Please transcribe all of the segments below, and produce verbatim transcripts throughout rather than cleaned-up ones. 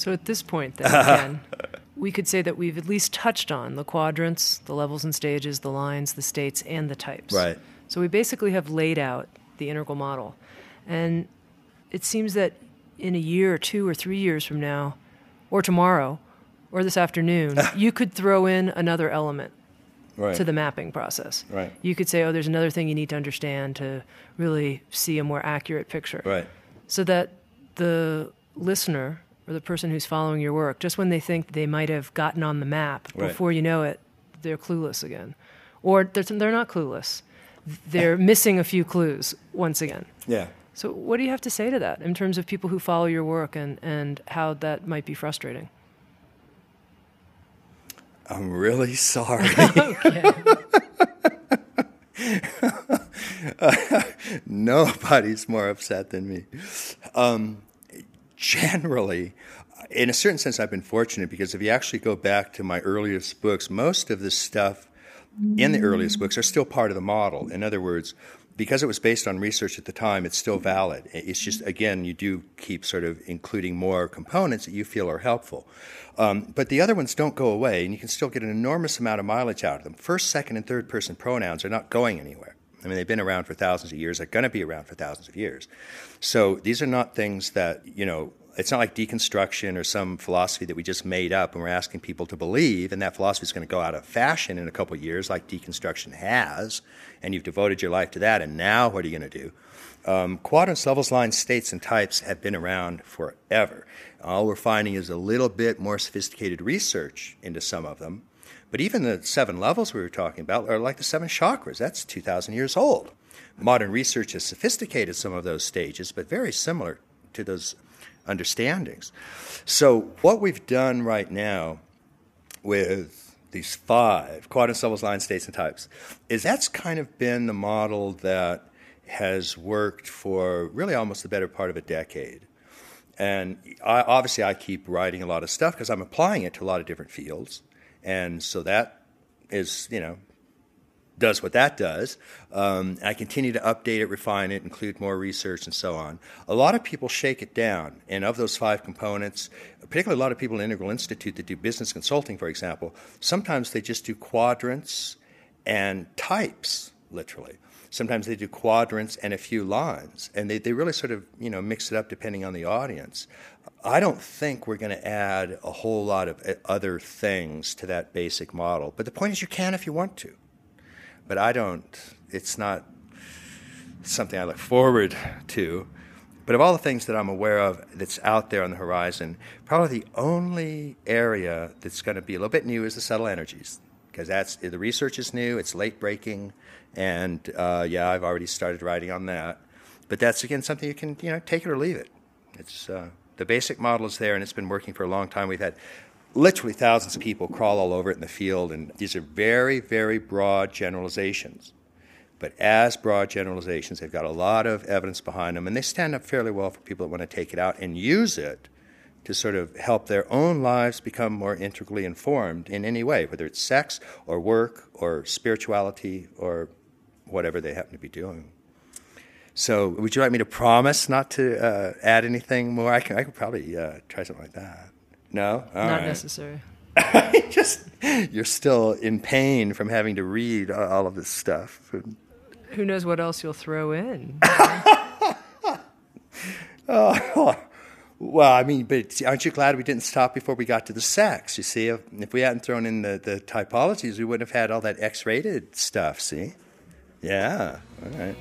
So at this point, then, again, we could say that we've at least touched on the quadrants, the levels and stages, the lines, the states, and the types. Right. So we basically have laid out the integral model. And it seems that in a year or two or three years from now, or tomorrow, or this afternoon, you could throw in another element right. to the mapping process. Right. You could say, oh, there's another thing you need to understand to really see a more accurate picture. Right. So that the listener or the person who's following your work, just when they think they might have gotten on the map, right. before you know it, they're clueless again. Or they're, they're not clueless. They're missing a few clues once again. Yeah. So what do you have to say to that in terms of people who follow your work and, and how that might be frustrating? I'm really sorry. Okay. uh, nobody's more upset than me. Um, generally, in a certain sense, I've been fortunate because if you actually go back to my earliest books, most of the stuff in the earliest books are still part of the model. In other words, because it was based on research at the time, it's still valid. It's just, again, you do keep sort of including more components that you feel are helpful. Um, but the other ones don't go away, and you can still get an enormous amount of mileage out of them. First, second, and third person pronouns are not going anywhere. I mean, they've been around for thousands of years. They're going to be around for thousands of years. So these are not things that, you know, it's not like deconstruction or some philosophy that we just made up and we're asking people to believe, and that philosophy is going to go out of fashion in a couple of years like deconstruction has, and you've devoted your life to that, and now what are you going to do? Um, quadrants, levels, lines, states, and types have been around forever. All we're finding is a little bit more sophisticated research into some of them. But even the seven levels we were talking about are like the seven chakras. That's two thousand years old. Modern research has sophisticated some of those stages, but very similar to those understandings. So what we've done right now with these five, quadrants, levels, lines, states, and types, is that's kind of been the model that has worked for really almost the better part of a decade. And I, obviously I keep writing a lot of stuff because I'm applying it to a lot of different fields. And so that is, you know, does what that does. Um, I continue to update it, refine it, include more research, and so on. A lot of people shake it down. And of those five components, particularly a lot of people in Integral Institute that do business consulting, for example, sometimes they just do quadrants and types, literally. Sometimes they do quadrants and a few lines. And they, they really sort of, you know, mix it up depending on the audience. I don't think we're going to add a whole lot of other things to that basic model. But the point is you can if you want to. But I don't, it's not something I look forward to. But of all the things that I'm aware of that's out there on the horizon, probably the only area that's going to be a little bit new is the subtle energies. Because that's, the research is new, it's late breaking, and uh, yeah, I've already started writing on that. But that's, again, something you can, you know, take it or leave it. It's, uh, the basic model is there, and it's been working for a long time. We've had literally thousands of people crawl all over it in the field, and these are very, very broad generalizations. But as broad generalizations, they've got a lot of evidence behind them, and they stand up fairly well for people that want to take it out and use it to sort of help their own lives become more integrally informed in any way, whether it's sex or work or spirituality or whatever they happen to be doing. So would you like me to promise not to uh, add anything more? I can I could probably uh, try something like that. No? All Not right. necessary. Just, you're still in pain from having to read all of this stuff. Who knows what else you'll throw in? Oh, well, I mean, but aren't you glad we didn't stop before we got to the sex? You see, if, if we hadn't thrown in the, the typologies, we wouldn't have had all that X-rated stuff, see? Yeah, all right.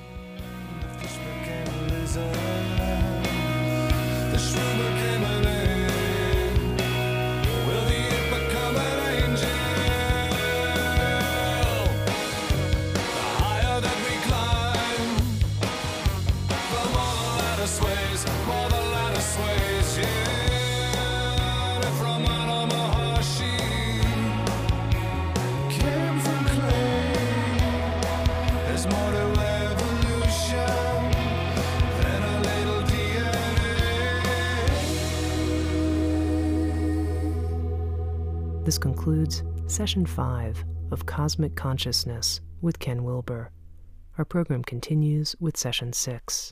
This concludes Session five of Cosmic Consciousness with Ken Wilber. Our program continues with Session six.